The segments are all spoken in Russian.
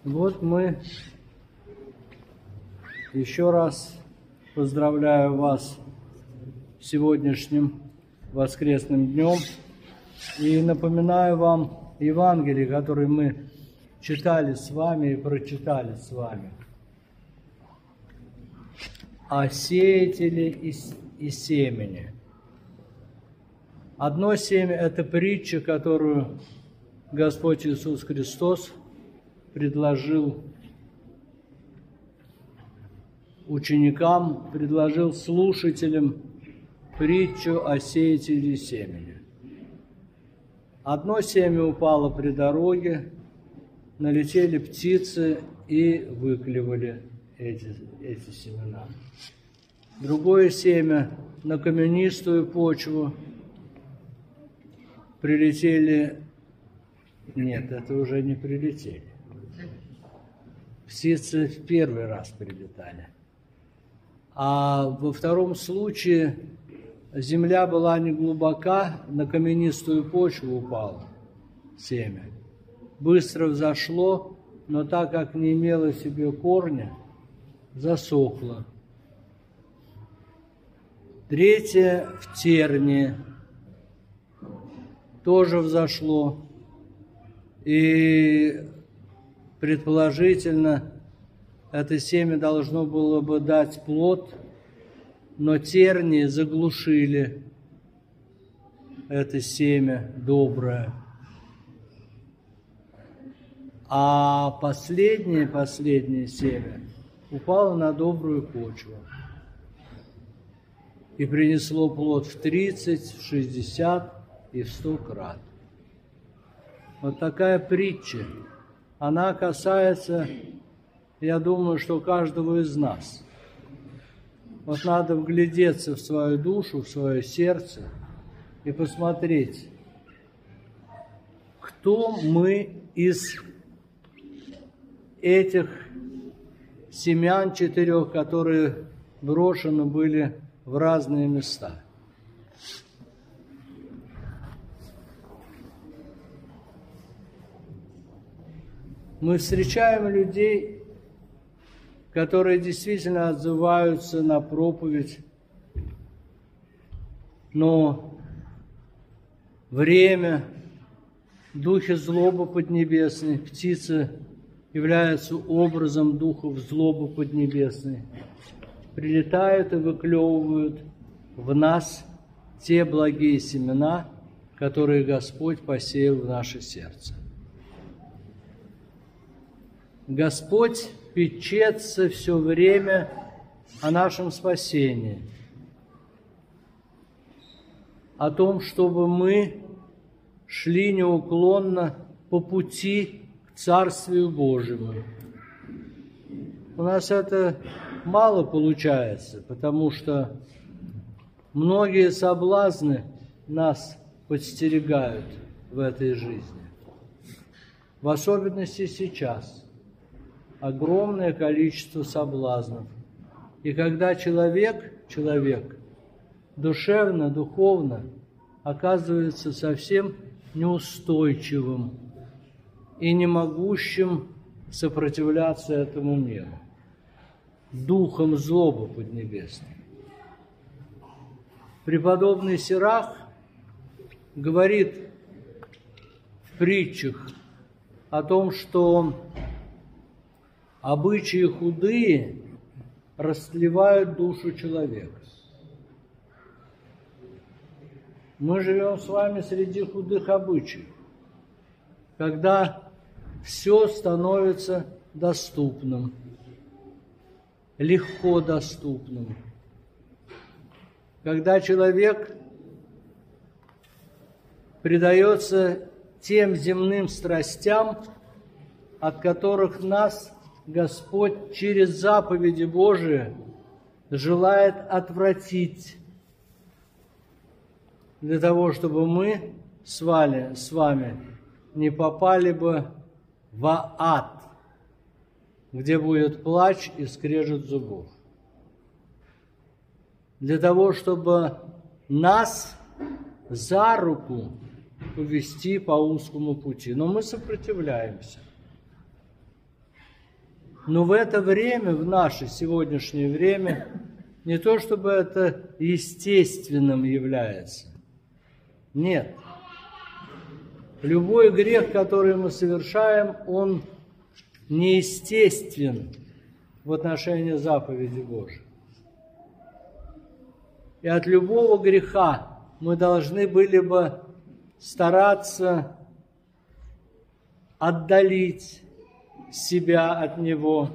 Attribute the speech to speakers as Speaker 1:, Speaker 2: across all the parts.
Speaker 1: Вот мы еще раз поздравляю вас с сегодняшним воскресным днем и напоминаю вам Евангелие, которое мы читали с вами и прочитали с вами. О сеятеле и семени. Одно семя – это притча, которую Господь Иисус Христос предложил ученикам, предложил слушателям притчу о сеятеле и семени. Одно семя упало при дороге, налетели птицы и выклевали эти семена. Другое семя на каменистую почву прилетели. Нет, это уже не прилетели. Птицы в первый раз прилетали. А во втором случае земля была не глубока, на каменистую почву упало семя. Быстро взошло, но так как не имело в себе корня, засохло. Третье в тернии тоже взошло. И предположительно, это семя должно было бы дать плод, но тернии заглушили это семя доброе. А последнее семя упало на добрую почву и принесло плод в 30, в 60 и в 100 крат. Вот такая притча. Она касается, я думаю, что каждого из нас. Вот надо вглядеться в свою душу, в свое сердце и посмотреть, кто мы из этих семян 4, которые брошены были в разные места. Мы встречаем людей, которые действительно отзываются на проповедь, но время, духи злобы поднебесной, птицы являются образом духов злобы поднебесной, прилетают и выклевывают в нас те благие семена, которые Господь посеял в наше сердце. Господь печется все время о нашем спасении, о том, чтобы мы шли неуклонно по пути к Царствию Божьему. У нас это мало получается, потому что многие соблазны нас подстерегают в этой жизни. В особенности сейчас. Огромное количество соблазнов. И когда человек душевно, духовно оказывается совсем неустойчивым и не могущим сопротивляться этому миру, духом злобы поднебесной. Преподобный Сирах говорит в притчах о том, что обычаи худые растлевают душу человека. Мы живем с вами среди худых обычаев, когда все становится доступным, легко доступным. Когда человек предается тем земным страстям, от которых нас Господь через заповеди Божии желает отвратить, для того, чтобы мы с вами не попали бы в ад, где будет плач и скрежет зубов. Для того, чтобы нас за руку увести по узкому пути. Но мы сопротивляемся. Но в это время, в наше сегодняшнее время, не то чтобы это естественным является. Нет. Любой грех, который мы совершаем, он неестествен в отношении заповеди Божьей. И от любого греха мы должны были бы стараться отдалить себя от него,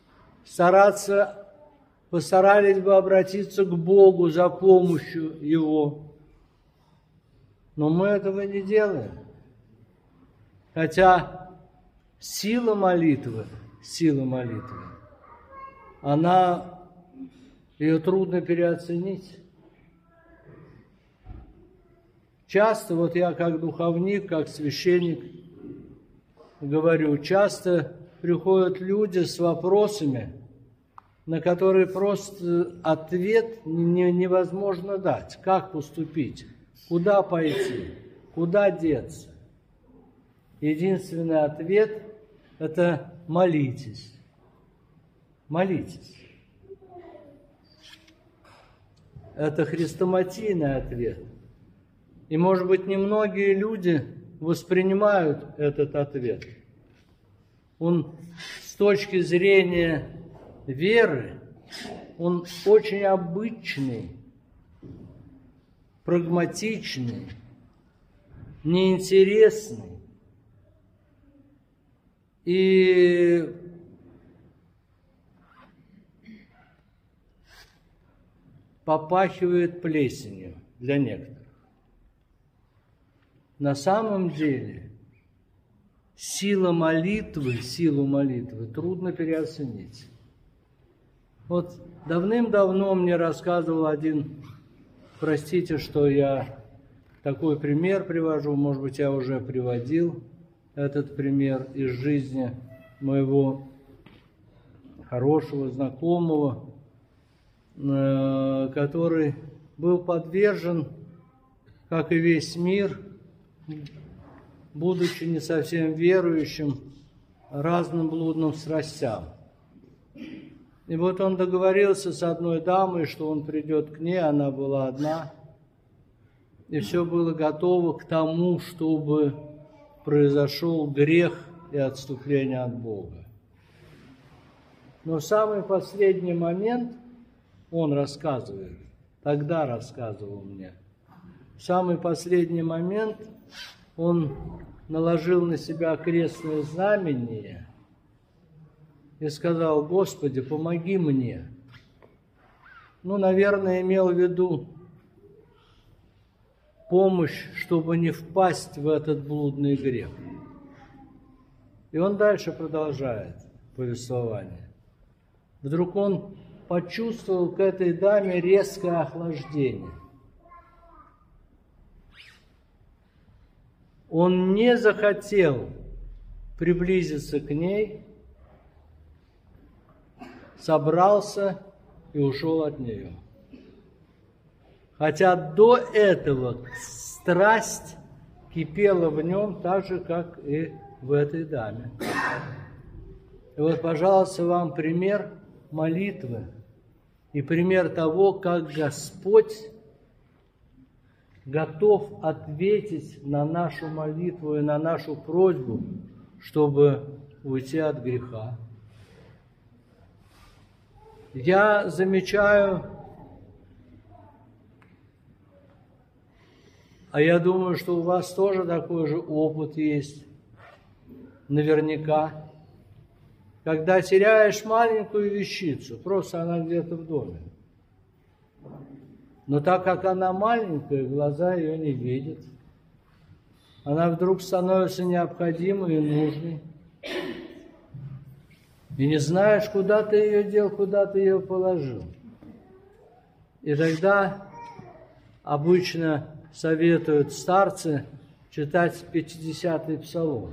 Speaker 1: постарались бы обратиться к Богу за помощью Его. Но мы этого не делаем. Хотя сила молитвы, ее трудно переоценить. Часто, вот я как духовник, как священник говорю, часто приходят люди с вопросами, на которые просто ответ невозможно дать. Как поступить? Куда пойти? Куда деться? Единственный ответ – это молитесь. Молитесь. Это хрестоматийный ответ. И, может быть, немногие люди воспринимают этот ответ. Он с точки зрения веры, он очень обычный, прагматичный, неинтересный. И попахивает плесенью для некоторых. На самом деле силу молитвы трудно переоценить. Вот давным-давно мне рассказывал один, простите, что я такой пример привожу, может быть, я уже приводил этот пример из жизни моего хорошего знакомого, который был подвержен, как и весь мир, будучи не совсем верующим, разным блудным страстям. И вот он договорился с одной дамой, что он придет к ней, она была одна, и все было готово к тому, чтобы произошел грех и отступление от Бога. Но в самый последний момент он рассказывает, тогда рассказывал мне, в самый последний момент он наложил на себя крестное знамение и сказал: «Господи, помоги мне». Ну, наверное, имел в виду помощь, чтобы не впасть в этот блудный грех. И он дальше продолжает повествование. Вдруг он почувствовал к этой даме резкое охлаждение. Он не захотел приблизиться к ней, собрался и ушел от нее. Хотя до этого страсть кипела в нем так же, как и в этой даме. И вот, пожалуйста, вам пример молитвы и пример того, как Господь готов ответить на нашу молитву и на нашу просьбу, чтобы уйти от греха. Я замечаю, а я думаю, что у вас тоже такой же опыт есть, наверняка, когда теряешь маленькую вещицу, просто она где-то в доме. Но так как она маленькая, глаза ее не видят. Она вдруг становится необходимой и нужной. И не знаешь, куда ты ее дел, куда ты ее положил. И тогда обычно советуют старцы читать 50-й псалом.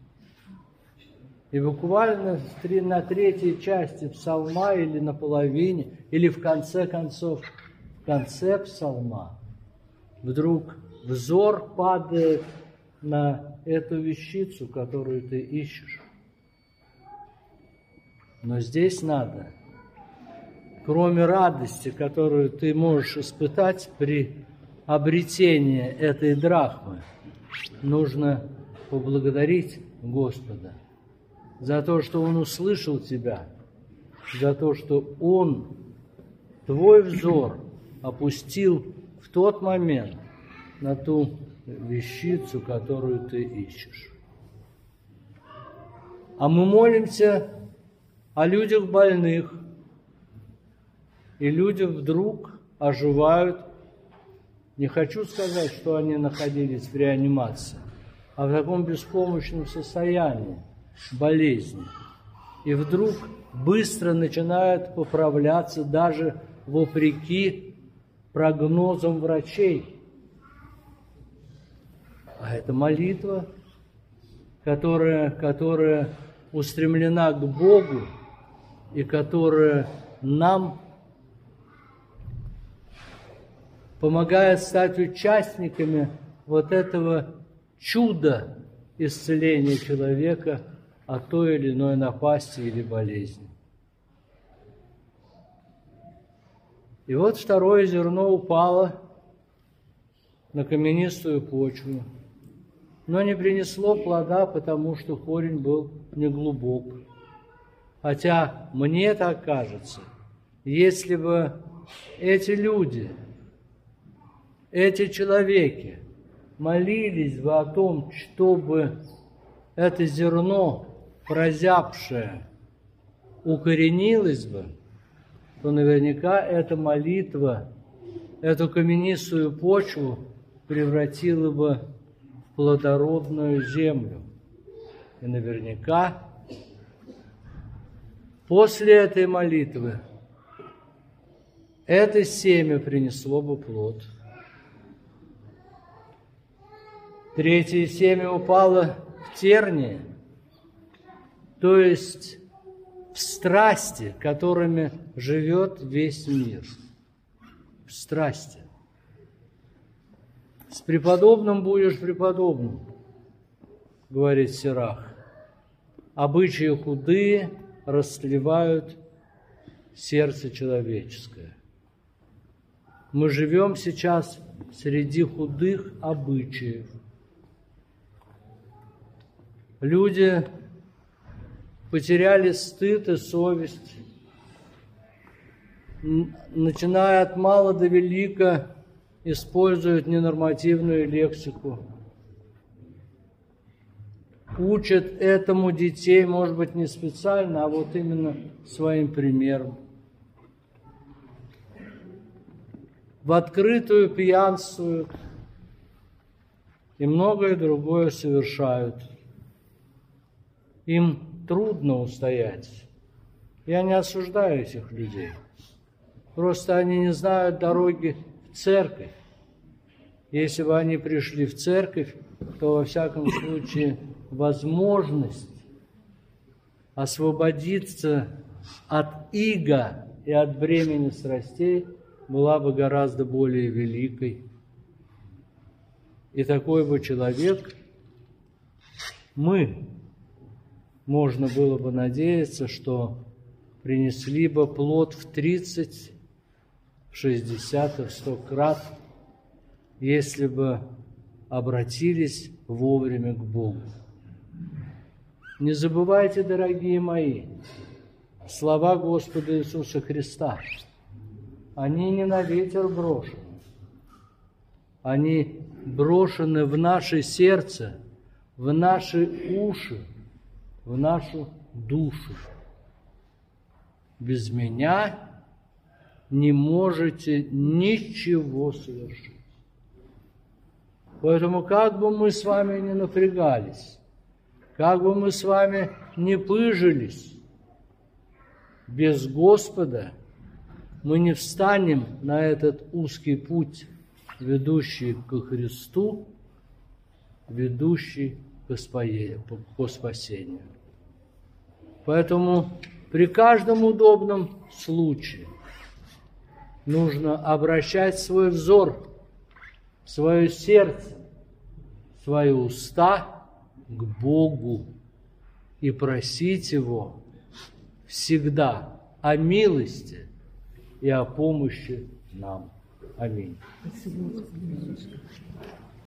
Speaker 1: И буквально на третьей части псалма или на половине, или в конце концов, в конце псалма, вдруг взор падает на эту вещицу, которую ты ищешь. Но здесь надо, кроме радости, которую ты можешь испытать при обретении этой драхмы, нужно поблагодарить Господа за то, что Он услышал тебя, за то, что Он твой взор опустил в тот момент на ту вещицу, которую ты ищешь. А мы молимся о людях больных, и люди вдруг оживают. Не хочу сказать, что они находились в реанимации, а в таком беспомощном состоянии болезни. И вдруг быстро начинают поправляться даже вопреки прогнозам врачей. А это молитва, которая устремлена к Богу и которая нам помогает стать участниками вот этого чуда исцеления человека от той или иной напасти или болезни. И вот второе зерно упало на каменистую почву, но не принесло плода, потому что корень был неглубок. Хотя мне так кажется, если бы эти люди, эти человеки молились бы о том, чтобы это зерно, прозябшее, укоренилось бы, то наверняка эта молитва, эту каменистую почву превратила бы в плодородную землю. И наверняка после этой молитвы это семя принесло бы плод. Третье семя упало в тернии, то есть в страсти, которыми живет весь мир. В страсти. С преподобным будешь преподобным, говорит Сирах. Обычаи худые растлевают сердце человеческое. Мы живем сейчас среди худых обычаев. Люди потеряли стыд и совесть, начиная от мала до велика, используют ненормативную лексику, учат этому детей, может быть, не специально, а вот именно своим примером. В открытую пьянствуют и многое другое совершают. Им трудно устоять. Я не осуждаю этих людей. Просто они не знают дороги в церковь. Если бы они пришли в церковь, то, во всяком случае, возможность освободиться от ига и от бремени страстей была бы гораздо более великой. И такой бы человек, можно было бы надеяться, что принесли бы плод в 30, в 60 и в 100 крат, если бы обратились вовремя к Богу. Не забывайте, дорогие мои, слова Господа Иисуса Христа. Они не на ветер брошены. Они брошены в наше сердце, в наши уши, в нашу душу. Без меня не можете ничего совершить. Поэтому как бы мы с вами ни напрягались, как бы мы с вами ни пыжились, без Господа мы не встанем на этот узкий путь, ведущий ко Христу, ведущий к спасению. Поэтому при каждом удобном случае нужно обращать свой взор, свое сердце, свои уста к Богу и просить Его всегда о милости и о помощи нам. Аминь.
Speaker 2: Спасибо.